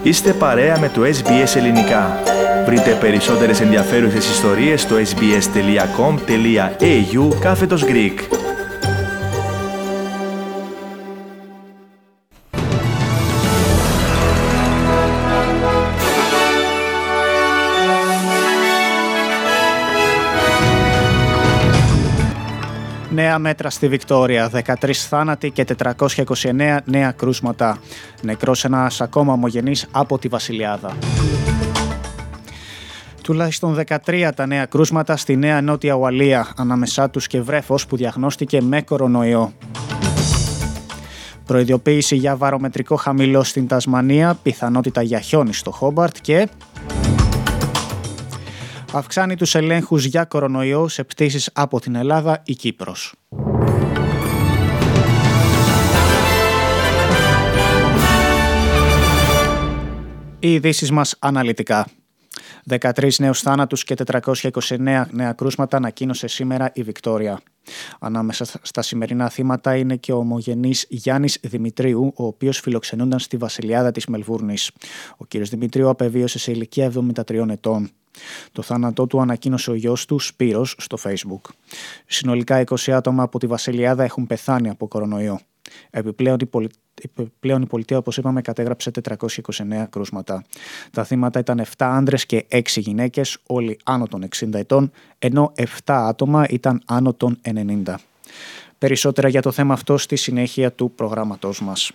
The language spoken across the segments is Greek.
Είστε παρέα με το SBS Ελληνικά. Βρείτε περισσότερες ενδιαφέρουσες ιστορίες στο sbs.com.au/Greek. Νέα μέτρα στη Βικτόρια, 13 θάνατοι και 429 νέα κρούσματα. Νεκρός ένας ακόμα ομογενής από τη Βασιλιάδα. Τουλάχιστον 13 τα νέα κρούσματα στη Νέα Νότια Ουαλία, ανάμεσά τους και βρέφος που διαγνώστηκε με κορονοϊό. Προειδοποίηση για βαρομετρικό χαμηλό στην Τασμανία, πιθανότητα για χιόνι στο Χόμπαρτ και... Αυξάνει τους ελέγχους για κορονοϊό σε πτήσεις από την Ελλάδα ή Κύπρος. Οι ειδήσεις μας αναλυτικά. 13 νέους θάνατους και 429 νέα κρούσματα ανακοίνωσε σήμερα η Βικτόρια. Ανάμεσα στα σημερινά θύματα είναι και ο ομογενής Γιάννης Δημητρίου, ο οποίος φιλοξενούνταν στη Βασιλιάδα της Μελβούρνης. Ο κύριος Δημητρίου απεβίωσε σε ηλικία 73 ετών. Το θάνατό του ανακοίνωσε ο γιος του Σπύρος στο Facebook. Συνολικά 20 άτομα από τη Βασιλιάδα έχουν πεθάνει από κορονοϊό. Επιπλέον η πολιτεία, όπως είπαμε, κατέγραψε 429 κρούσματα. Τα θύματα ήταν 7 άντρες και 6 γυναίκες, όλοι άνω των 60 ετών, ενώ 7 άτομα ήταν άνω των 90. Περισσότερα για το θέμα αυτό στη συνέχεια του προγράμματός μας.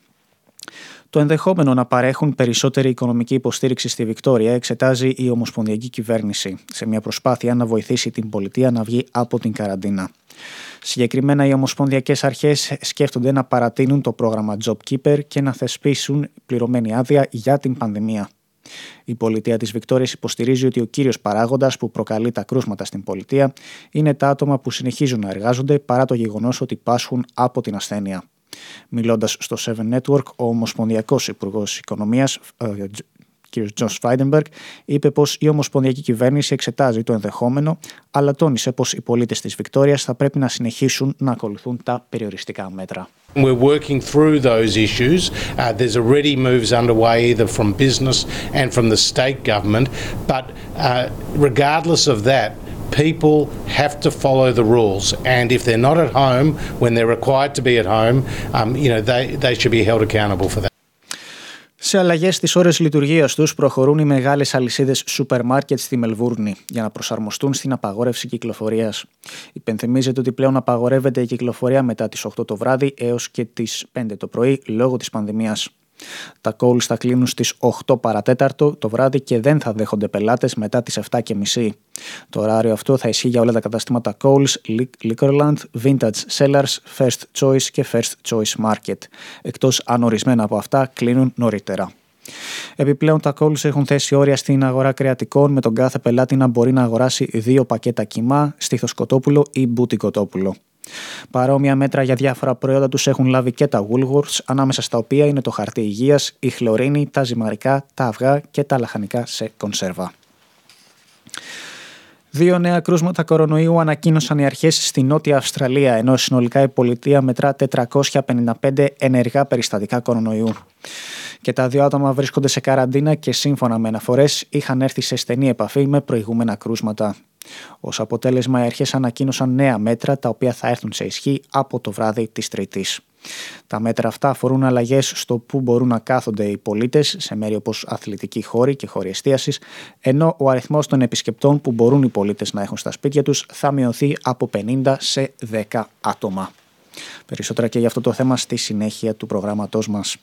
Το ενδεχόμενο να παρέχουν περισσότερη οικονομική υποστήριξη στη Βικτόρια εξετάζει η Ομοσπονδιακή Κυβέρνηση σε μια προσπάθεια να βοηθήσει την πολιτεία να βγει από την καραντίνα. Συγκεκριμένα, οι ομοσπονδιακές αρχές σκέφτονται να παρατείνουν το πρόγραμμα JobKeeper και να θεσπίσουν πληρωμένη άδεια για την πανδημία. Η πολιτεία της Βικτόριας υποστηρίζει ότι ο κύριος παράγοντας που προκαλεί τα κρούσματα στην πολιτεία είναι τα άτομα που συνεχίζουν να εργάζονται παρά το γεγονός ότι πάσχουν από την ασθένεια. Μιλώντας στο Seven Network, ο Ομοσπονδιακός Υπουργός Οικονομίας, κ. Τζον Σφάιντενμπεργκ, είπε πως η Ομοσπονδιακή Κυβέρνηση εξετάζει το ενδεχόμενο, αλλά τόνισε πως οι πολίτες της Βικτόριας θα πρέπει να συνεχίσουν να ακολουθούν τα περιοριστικά μέτρα. We're working through those issues. There's already moves underway either from business and from the state government, but regardless of that, people have to follow the rules, and if they're not at home when they're required to be at home, they should be held accountable for that. Σε αλλαγές στις ώρες λειτουργίας τους προχωρούν οι μεγάλες αλυσίδες σούπερ μάρκετ στη Μελβούρνη για να προσαρμοστούν στην απαγόρευση κυκλοφορίας. Υπενθυμίζεται ότι πλέον απαγορεύεται η κυκλοφορία μετά τις 8 το βράδυ έως και τις 5 το πρωί λόγω της πανδημίας. Τα Coles θα κλείνουν στις 8 παρατέταρτο το βράδυ και δεν θα δέχονται πελάτες μετά τις 7:30. Το ωράριο αυτό θα ισχύει για όλα τα καταστήματα Coles, Liquorland, Vintage Cellars, First Choice και First Choice Market, εκτός αν ορισμένα από αυτά κλείνουν νωρίτερα. Επιπλέον, τα Coles έχουν θέσει όρια στην αγορά κρεατικών με τον κάθε πελάτη να μπορεί να αγοράσει 2 πακέτα κιμά, στήθος κοτόπουλο ή μπούτι κοτόπουλο. Παρόμοια μέτρα για διάφορα προϊόντα τους έχουν λάβει και τα Woolworths, ανάμεσα στα οποία είναι το χαρτί υγείας, η χλωρίνη, τα ζυμαρικά, τα αυγά και τα λαχανικά σε κονσέρβα. 2 νέα κρούσματα κορονοϊού ανακοίνωσαν οι αρχές στη Νότια Αυστραλία, ενώ συνολικά η πολιτεία μετρά 455 ενεργά περιστατικά κορονοϊού. Και τα 2 άτομα βρίσκονται σε καραντίνα και σύμφωνα με αναφορές είχαν έρθει σε στενή επαφή με προηγούμενα κρούσματα. Ως αποτέλεσμα, οι αρχές ανακοίνωσαν νέα μέτρα τα οποία θα έρθουν σε ισχύ από το βράδυ της Τρίτης. Τα μέτρα αυτά αφορούν αλλαγές στο που μπορούν να κάθονται οι πολίτες σε μέρη όπως αθλητικοί χώροι και χώροι εστίασης, ενώ ο αριθμός των επισκεπτών που μπορούν οι πολίτες να έχουν στα σπίτια τους θα μειωθεί από 50 σε 10 άτομα. Περισσότερα και για αυτό το θέμα στη συνέχεια του προγράμματός μας.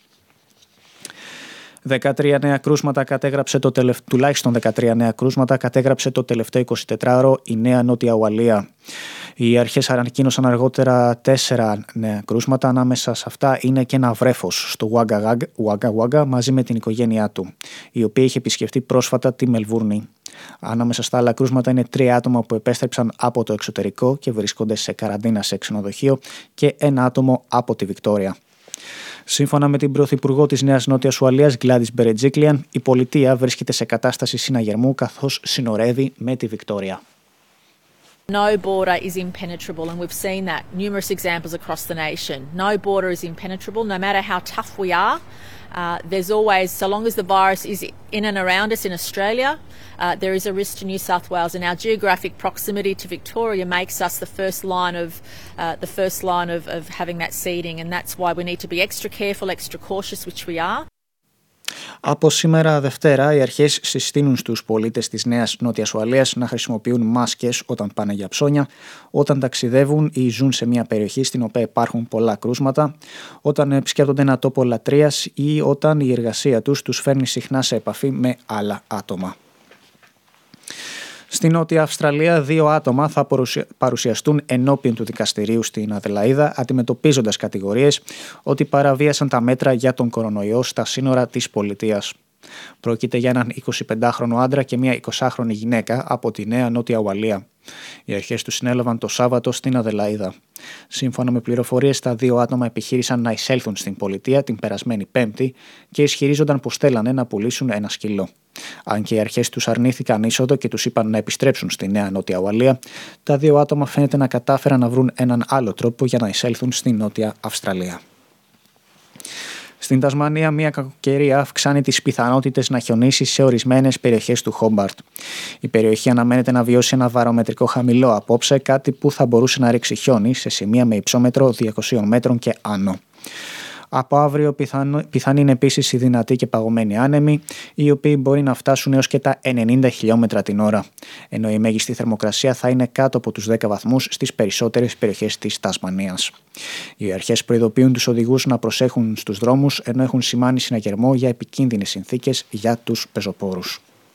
13 νέα κρούσματα κατέγραψε τουλάχιστον 13 νέα κρούσματα κατέγραψε το τελευταίο 24ωρο η Νέα Νότια Ουαλία. Οι αρχές ανακοίνωσαν αργότερα 4 νέα κρούσματα, ανάμεσα σε αυτά είναι και ένα βρέφος στο Wagga Wagga μαζί με την οικογένειά του, η οποία είχε επισκεφτεί πρόσφατα τη Μελβούρνη. Ανάμεσα στα άλλα κρούσματα είναι 3 άτομα που επέστρεψαν από το εξωτερικό και βρίσκονται σε καραντίνα σε ξενοδοχείο και 1 άτομο από τη Βικτόρια. Σύμφωνα με την Πρωθυπουργό της Νέας Νότιας Ουαλίας, Gladys Berejiklian, η πολιτεία βρίσκεται σε κατάσταση συναγερμού καθώς συνορεύει με τη Βικτόρια. No border is impenetrable, and we've seen that numerous examples across the nation. No border is impenetrable, no matter how tough we are. There's always, so long as the virus is in and around us in Australia, there is a risk to New South Wales, and our geographic proximity to Victoria makes us the first line of having that seeding, and that's why we need to be extra careful, extra cautious, which we are. Από σήμερα Δευτέρα, οι αρχές συστήνουν στους πολίτες της Νέας Νότιας Ουαλίας να χρησιμοποιούν μάσκες όταν πάνε για ψώνια, όταν ταξιδεύουν ή ζουν σε μια περιοχή στην οποία υπάρχουν πολλά κρούσματα, όταν επισκέπτονται ένα τόπο λατρείας ή όταν η εργασία τους φέρνει συχνά σε επαφή με άλλα άτομα. Στη Νότια Αυστραλία, 2 άτομα θα παρουσιαστούν ενώπιον του δικαστηρίου στην Αδελαΐδα, αντιμετωπίζοντας κατηγορίες ότι παραβίασαν τα μέτρα για τον κορονοϊό στα σύνορα της πολιτείας. Πρόκειται για έναν 25χρονο άντρα και μια 20χρονη γυναίκα από τη Νέα Νότια Ουαλία. Οι αρχές του συνέλαβαν το Σάββατο στην Αδελαΐδα. Σύμφωνα με πληροφορίες, τα 2 άτομα επιχείρησαν να εισέλθουν στην πολιτεία την περασμένη Πέμπτη και ισχυρίζονταν πως θέλανε να πουλήσουν ένα σκύλο. Αν και οι αρχές τους αρνήθηκαν είσοδο και τους είπαν να επιστρέψουν στη Νέα Νότια Ουαλία, τα 2 άτομα φαίνεται να κατάφεραν να βρουν έναν άλλο τρόπο για να εισέλθουν στη Νότια Αυστραλία. Στην Τασμανία, μια κακοκαιρία αυξάνει τις πιθανότητες να χιονίσει σε ορισμένες περιοχές του Χόμπαρτ. Η περιοχή αναμένεται να βιώσει ένα βαρομετρικό χαμηλό απόψε, κάτι που θα μπορούσε να ρίξει χιόνι σε σημεία με υψόμετρο 200 μέτρων και άνω. Από αύριο πιθανή είναι επίσης οι δυνατοί και παγωμένοι άνεμοι, οι οποίοι μπορεί να φτάσουν έως και τα 90 χιλιόμετρα την ώρα, ενώ η μέγιστη θερμοκρασία θα είναι κάτω από τους 10 βαθμούς στις περισσότερες περιοχές της Τασμανίας. Οι αρχές προειδοποιούν τους οδηγούς να προσέχουν στους δρόμους, ενώ έχουν σημάνει συναγερμό για επικίνδυνες συνθήκες για τους πεζοπόρους.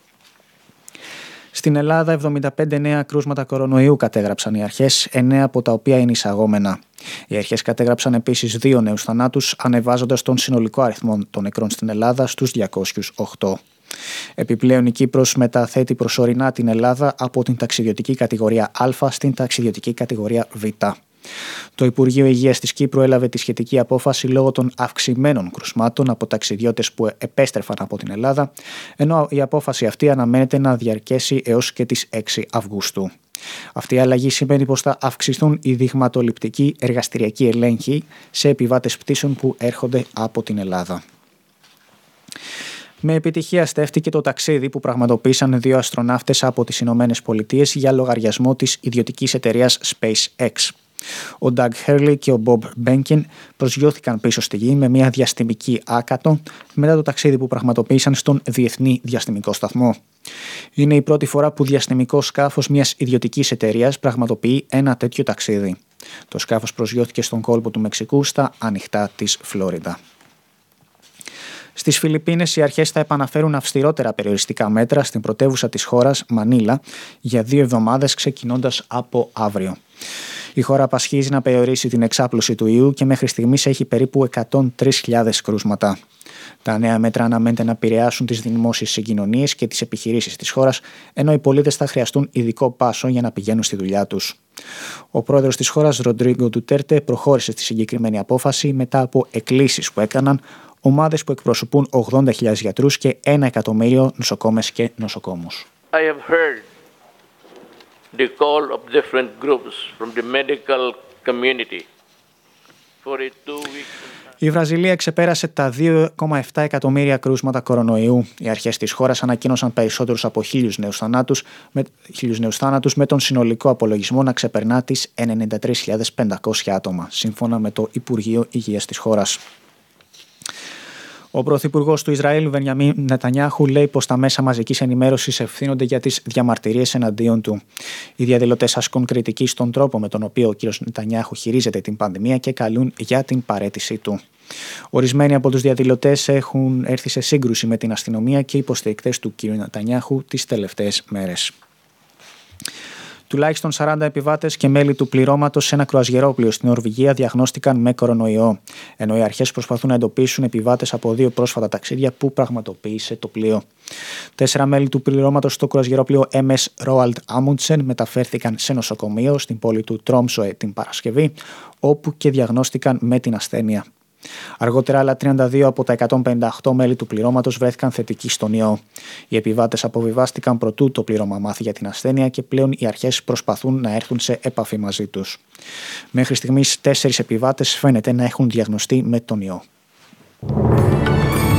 Στην Ελλάδα, 75 νέα κρούσματα κορονοϊού κατέγραψαν οι αρχές, 9 από τα οποία είναι εισαγόμενα. Οι αρχές κατέγραψαν επίσης 2 νέους θανάτους, ανεβάζοντας τον συνολικό αριθμό των νεκρών στην Ελλάδα στους 208. Επιπλέον, η Κύπρος μεταθέτει προσωρινά την Ελλάδα από την ταξιδιωτική κατηγορία Α στην ταξιδιωτική κατηγορία Β. Το Υπουργείο Υγείας της Κύπρου έλαβε τη σχετική απόφαση λόγω των αυξημένων κρουσμάτων από ταξιδιώτες που επέστρεφαν από την Ελλάδα, ενώ η απόφαση αυτή αναμένεται να διαρκέσει έως και τις 6 Αυγούστου. Αυτή η αλλαγή σημαίνει πως θα αυξηθούν οι δειγματοληπτικοί εργαστηριακοί ελέγχοι σε επιβάτες πτήσεων που έρχονται από την Ελλάδα. Με επιτυχία στέφτηκε το ταξίδι που πραγματοποίησαν 2 αστροναύτες από τις Ηνωμένες Πολιτείες για λογαριασμό της ιδιωτικής εταιρείας SpaceX. Ο Doug Hurley και ο Bob Behnken προσγειώθηκαν πίσω στη Γη με μια διαστημική άκατο μετά το ταξίδι που πραγματοποίησαν στον Διεθνή Διαστημικό Σταθμό. Είναι η πρώτη φορά που διαστημικό σκάφος μιας ιδιωτικής εταιρείας πραγματοποιεί ένα τέτοιο ταξίδι. Το σκάφος προσγειώθηκε στον κόλπο του Μεξικού στα ανοιχτά της Φλόριντα. Στις Φιλιππίνες, οι αρχές θα επαναφέρουν αυστηρότερα περιοριστικά μέτρα στην πρωτεύουσα της χώρας, Μανίλα, για 2 εβδομάδες ξεκινώντας από αύριο. Η χώρα απασχίζει να περιορίσει την εξάπλωση του ιού και μέχρι στιγμής έχει περίπου 103.000 κρούσματα. Τα νέα μέτρα αναμένεται να επηρεάσουν τις δημόσιες συγκοινωνίες και τις επιχειρήσεις της χώρας, ενώ οι πολίτες θα χρειαστούν ειδικό πάσο για να πηγαίνουν στη δουλειά τους. Ο πρόεδρος της χώρας, Ροντρίγκο Ντουτέρτε, προχώρησε στη συγκεκριμένη απόφαση μετά από εκκλήσεις που έκαναν ομάδες που εκπροσωπούν 80.000 γιατρούς και 1 εκατομμύριο νοσοκόμες και νοσοκόμους. The call of different groups from the medical community for a 2-week. Η Βραζιλία ξεπέρασε τα 2,7 εκατομμύρια κρούσματα κορονοϊού. Οι αρχές της χώρας ανακοίνωσαν περισσότερους από 1.000 νέους θάνατους, με τον συνολικό απολογισμό να ξεπερνά τις 93.500 άτομα, σύμφωνα με το Υπουργείο Υγείας της χώρας. Ο πρωθυπουργός του Ισραήλ, Μπενιαμίν Νετανιάχου, λέει πως τα μέσα μαζικής ενημέρωσης ευθύνονται για τις διαμαρτυρίες εναντίον του. Οι διαδηλωτές ασκούν κριτική στον τρόπο με τον οποίο ο κ. Νετανιάχου χειρίζεται την πανδημία και καλούν για την παραίτησή του. Ορισμένοι από τους διαδηλωτές έχουν έρθει σε σύγκρουση με την αστυνομία και υποστηρικτές του κ. Νετανιάχου τις τελευταίες μέρες. Τουλάχιστον 40 επιβάτες και μέλη του πληρώματος σε ένα κρουαζιερόπλοιο στην Νορβηγία διαγνώστηκαν με κορονοϊό, ενώ οι αρχές προσπαθούν να εντοπίσουν επιβάτες από 2 πρόσφατα ταξίδια που πραγματοποίησε το πλοίο. 4 μέλη του πληρώματος στο κρουαζιερόπλοιο MS Roald Amundsen μεταφέρθηκαν σε νοσοκομείο στην πόλη του Τρόμσοε την Παρασκευή, όπου και διαγνώστηκαν με την ασθένεια. Αργότερα, άλλα 32 από τα 158 μέλη του πληρώματος βρέθηκαν θετικοί στον ιό. Οι επιβάτες αποβιβάστηκαν προτού το πλήρωμα μάθει για την ασθένεια και πλέον οι αρχές προσπαθούν να έρθουν σε επαφή μαζί τους. Μέχρι στιγμής, 4 επιβάτες φαίνεται να έχουν διαγνωστεί με τον ιό.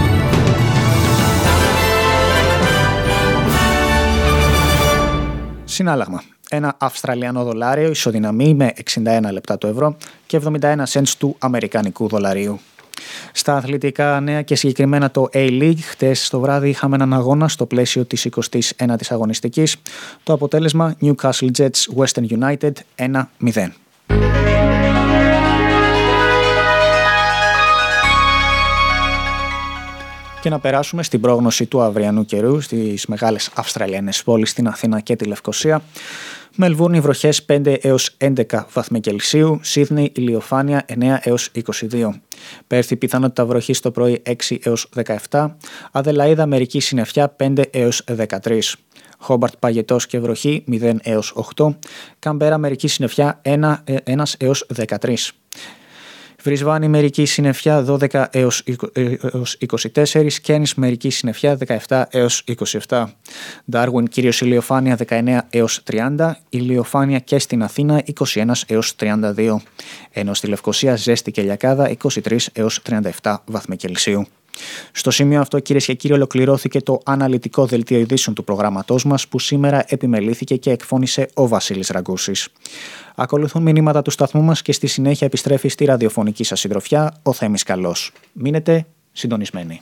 Συνάλλαγμα. Ένα Αυστραλιανό δολάριο ισοδυναμεί με 61 λεπτά του ευρώ και 71 cents του αμερικανικού δολαρίου. Στα αθλητικά νέα και συγκεκριμένα το A-League, χτες το βράδυ είχαμε έναν αγώνα στο πλαίσιο της 29ης αγωνιστικής. Το αποτέλεσμα Newcastle Jets Western United 1-0. Και να περάσουμε στην πρόγνωση του αυριανού καιρού στις μεγάλες Αυστραλιανές πόλεις, στην Αθήνα και τη Λευκοσία. Μελβούρνη βροχές 5 έως 11 βαθμοί Κελσίου, Σίδνεϊ ηλιοφάνεια 9 έως 22. Πέρθη πιθανότητα βροχής το πρωί 6 έως 17, Αδελαΐδα μερική συννεφιά 5 έως 13. Χόμπαρτ παγετός και βροχή 0 έως 8, Καμπέρα μερική συννεφιά 1 έως 13. Βρισβάνη μερική συννεφιά 12 έως 24, Κένις μερική συννεφιά 17 έως 27. Ντάρουιν κυρίως ηλιοφάνεια 19 έως 30, ηλιοφάνεια και στην Αθήνα 21 έως 32. Ενώ στη Λευκοσία ζέστη και λιακάδα 23 έως 37 βαθμοί Κελσίου. Στο σημείο αυτό, κυρίες και κύριοι, ολοκληρώθηκε το αναλυτικό δελτίο ειδήσεων του προγράμματός μας, που σήμερα επιμελήθηκε και εκφώνησε ο Βασίλης Ραγκούσης. Ακολουθούν μηνύματα του σταθμού μας και στη συνέχεια επιστρέφει στη ραδιοφωνική σας συντροφιά ο Θέμης Καλός. Μείνετε συντονισμένοι.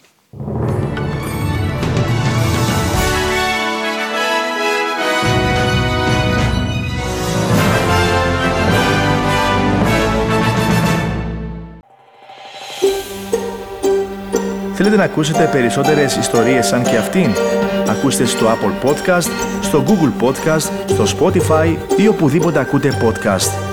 Θέλετε να ακούσετε περισσότερες ιστορίες σαν και αυτήν? Ακούστε στο Apple Podcast, στο Google Podcast, στο Spotify ή οπουδήποτε ακούτε podcast.